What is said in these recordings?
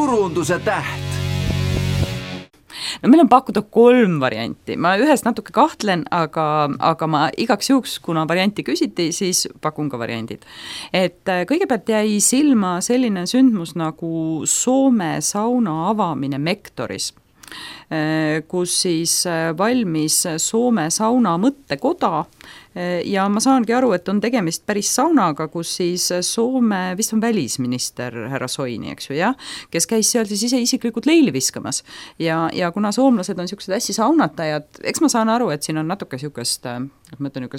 turunduse täht. No meil on pakkuda 3 varianti, ma ühes natuke kahtlen, aga ma igaks juhuks, kuna varianti küsiti, siis pakun ka variandid. Et kõigepealt jäi silma selline sündmus nagu Soome sauna avamine Mektoris, kus siis valmis Soome sauna mõttekoda ja ma saangi aru, et on tegemist päris saunaga, kus siis Soome, vist on välisminister härra Soini, eks ju, jah, kes käis seal siis ise isiklikult leili viskamas ja kuna soomlased on niisugused hästi saunatajad, eks ma saan aru, et siin on natuke niisugust, ma ütlen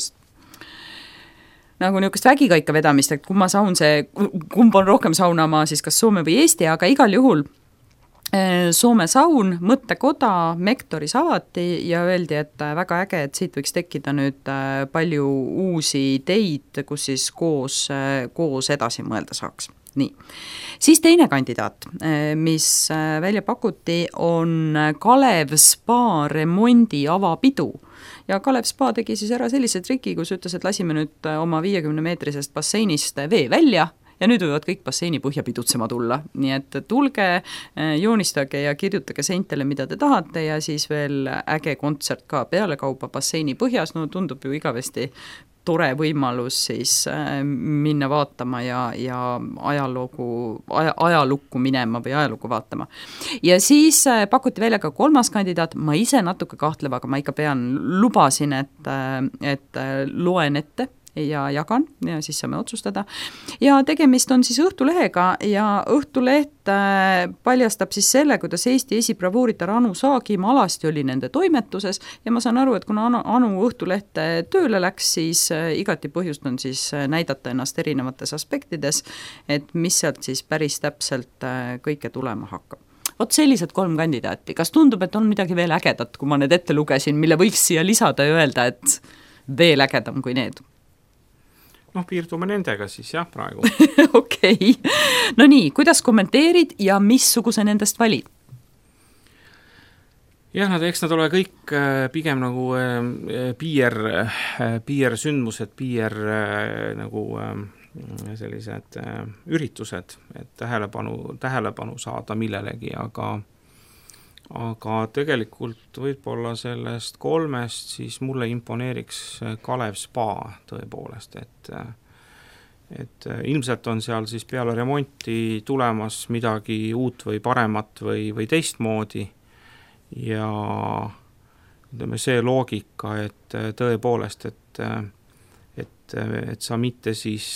nagu niisugust vägikaika vedamist, et kumb on rohkem saunamaa, siis kas Soome või Eesti, aga igal juhul Soome saun, mõttekoda Mektoris avati ja öeldi, et väga äge, et siit võiks tekkida nüüd palju uusi ideid, kus siis koos edasi mõelda saaks. Nii. Siis teine kandidaat, mis välja pakuti, on Kalev Spa remondi avapidu. Ja Kalev Spa tegi siis ära sellise triki, kus ütles, et lasime nüüd oma 50-meetrisest basseinist vee välja, ja nüüd võivad kõik basseini põhja pidutsema tulla, nii et tulge, joonistage ja kirjutage seintele, mida te tahate ja siis veel äge kontsert ka pealekaupa basseini põhjas, no tundub ju igavesti tore võimalus siis minna vaatama ja ajalukku minema või ajalukku vaatama. Ja siis pakuti välja ka 3. kandidaat, ma ise natuke kahtleva, aga ma ikka lubasin, et loen ette ja jagan ja siis saame otsustada. Ja tegemist on siis Õhtulehega ja Õhtuleht paljastab siis selle, kuidas Eesti esibravuuritar Anu Saagim alasti oli nende toimetuses ja ma saan aru, et kuna Anu Õhtulehte tööle läks, siis igati põhjust on siis näidata ennast erinevates aspektides, et mis sealt siis päris täpselt kõike tulema hakkab. Vot sellised 3 kandidaati. Kas tundub, et on midagi veel ägedat, kui ma need ette lugesin, mille võiks siia lisada ja öelda, et veel ägedam kui need? Piirdume nendega siis jah praegu. Okei. No nii, kuidas kommenteerid ja missuguse nendest valid? Jah, eks nad ole kõik pigem nagu piirsündmused, nagu sellised üritused, et tähelepanu saada millelegi, aga tegelikult võib-olla sellest 3 siis mulle imponeeriks Kalev Spa tõepoolest, et ilmselt on seal siis peale remonti tulemas midagi uut või paremat või teistmoodi ja ütleme see loogika, et tõepoolest, et sa mitte siis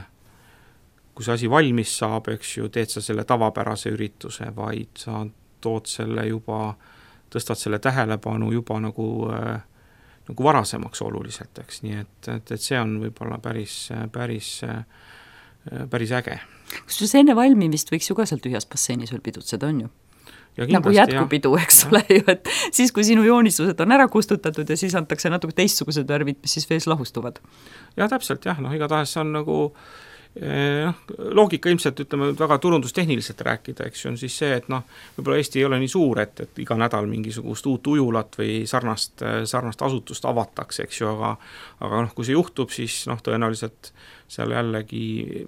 kui see asi valmis saab, eks ju, teed sa selle tavapärase ürituse, vaid sa tood selle juba, tõstad selle tähelepanu juba nagu varasemaks oluliselt, eks, nii et see on võib-olla päris äge. Kusjuures enne valmimist võiks ju ka seal tühjas basseinis veel pidutseda, on ju? Nagu jätkupidu, eks ole ju, et siis kui sinu joonistused on ära kustutatud ja siis antakse natuke teistsugused värvid, mis siis vees lahustuvad. Ja täpselt jah, igatahes see on nagu loogika ilmselt, ütleme, väga turundustehniliselt rääkida, eks ju, on siis see, et võib-olla Eesti ei ole nii suur, et iga nädal mingisugust uut ujulat või sarnast asutust avatakse, eks ju, aga kui see juhtub, siis tõenäoliselt seal jällegi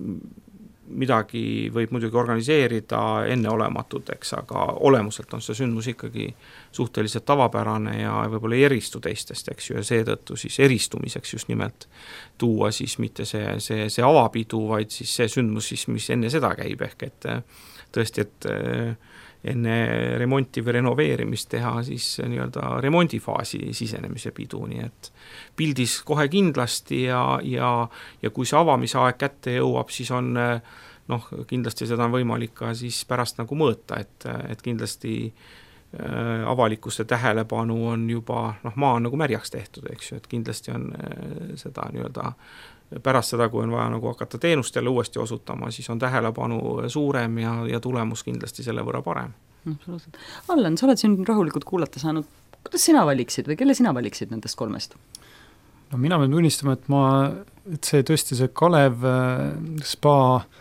midagi võib muidugi organiseerida enneolematut, eks, aga olemuselt on see sündmus ikkagi suhteliselt tavapärane ja võib-olla ei eristu teistest, eks ju, ja seetõttu siis eristumiseks just nimelt tuua siis mitte see avapidu, vaid siis see sündmus siis, mis enne seda käib, ehk et tõesti, et enne remonti või renoveerimist teha siis nii-öelda remondifaasi sisenemise pidu, nii et pildis kohe kindlasti ja kui see avamise aeg kätte jõuab, siis on kindlasti seda on võimalik ka siis pärast nagu mõõta, et kindlasti avalikkuse tähelepanu on juba, maa on nagu märjaks tehtud, eks ju, et kindlasti on seda nii-öelda pärast seda, kui on vaja nagu hakata teenust jälle uuesti osutama, siis on tähelepanu suurem ja tulemus kindlasti selle võrra parem. Allan, sa oled siin rahulikult kuulata saanud, kuidas sina valiksid või kelle sina valiksid nendest 3? No mina pean tunnistama, et see tõesti see Kalev Spa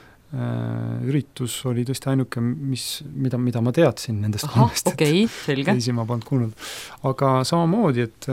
üritus oli tõesti ainuke, mida ma teadsin nendest 3. Okei, selge. Teisi ma polnud kuulnud. Aga samamoodi, et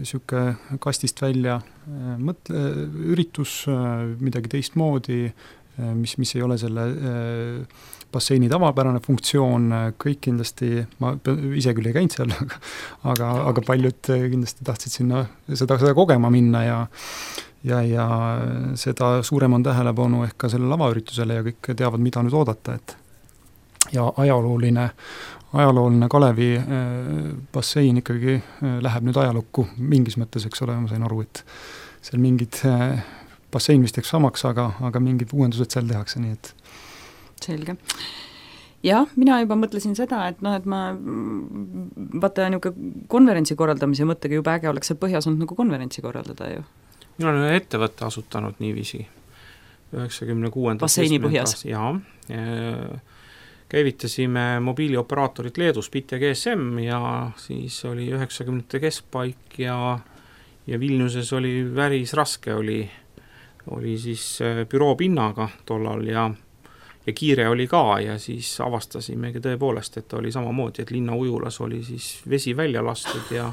siuke kastist välja üritus midagi teistmoodi, mis ei ole selle basseini tavapärane funktsioon, kõik kindlasti, ma ise küll ei käinud seal, aga paljud kindlasti tahtsid sinna seda kogema minna ja seda suurem on tähelepanu ehk ka selle lavaüritusele ja kõik teavad, mida nüüd oodata, et ja ajalooline Kalevi bassein ikkagi läheb nüüd ajalukku mingis mõttes, eks ole, ma sain aru, et seal mingid bassein vist jääks samaks, aga mingid uuendused seal tehakse, nii et selge. Jah, mina juba mõtlesin seda, et et ma vaata niisugune konverentsi korraldamise mõttega juba äge oleks see Põhjas olnud nagu konverentsi korraldada ju. Mina olen ühe ettevõtte asutanud niiviisi 96. Basseini Põhjas. Jaa, käivitasime mobiilioperaatorid Leedus, BIT ja GSM ja siis oli 90. keskpaik ja Vilniuses oli päris raske, oli siis büroo pinnaga tollal ja kiire oli ka ja siis avastasimegi tõepoolest, et oli samamoodi, et linna ujulas oli siis vesi välja lastud ja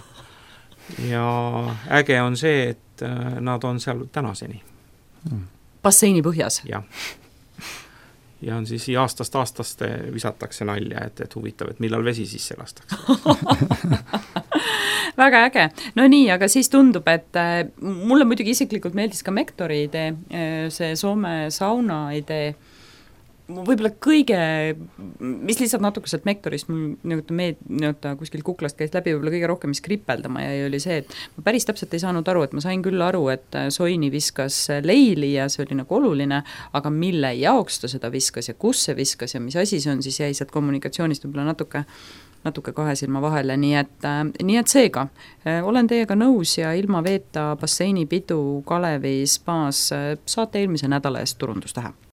äge on see, et nad on seal tänaseni. Basseini Põhjas? Jah. Ja on siis aastast visatakse nalja, et huvitav, et millal vesi sisse lastakse. Väga äge. No nii, aga siis tundub, et mulle muidugi isiklikult meeldis ka Mektori idee, see Soome sauna idee, võib-olla kõige, mis lihtsalt natuke sealt Mektorist kuskil kuklast käis läbi võib-olla kõige rohkem, mis kripeldama jäi, oli see, et ma päris täpselt ei saanud aru, et ma sain küll aru, et Soini viskas leili ja see oli nagu oluline, aga mille jaoks ta seda viskas ja kus see viskas ja mis asi see on, siis jäi sealt kommunikatsioonist võib-olla natuke kahe silma vahele, nii et seega olen teiega nõus ja ilma veeta basseinipidu Kalevi spaas saate eelmise nädala eest turundustähe.